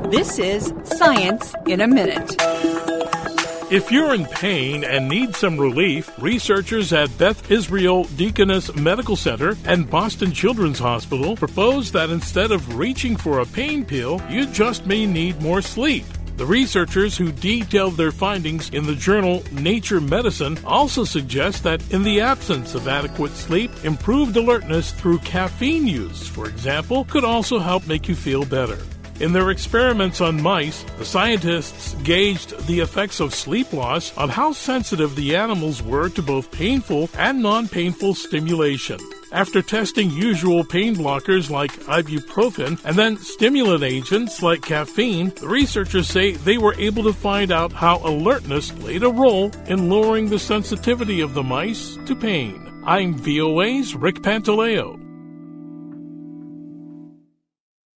This is Science in a Minute. If you're in pain and need some relief, researchers at Beth Israel Deaconess Medical Center and Boston Children's Hospital propose that instead of reaching for a pain pill, you just may need more sleep. The researchers who detailed their findings in the journal Nature Medicine also suggest that in the absence of adequate sleep, improved alertness through caffeine use, for example, could also help make you feel better. In their experiments on mice, the scientists gauged the effects of sleep loss on how sensitive the animals were to both painful and non-painful stimulation. After testing usual pain blockers like ibuprofen and then stimulant agents like caffeine, the researchers say they were able to find out how alertness played a role in lowering the sensitivity of the mice to pain. I'm VOA's Rick Pantaleo.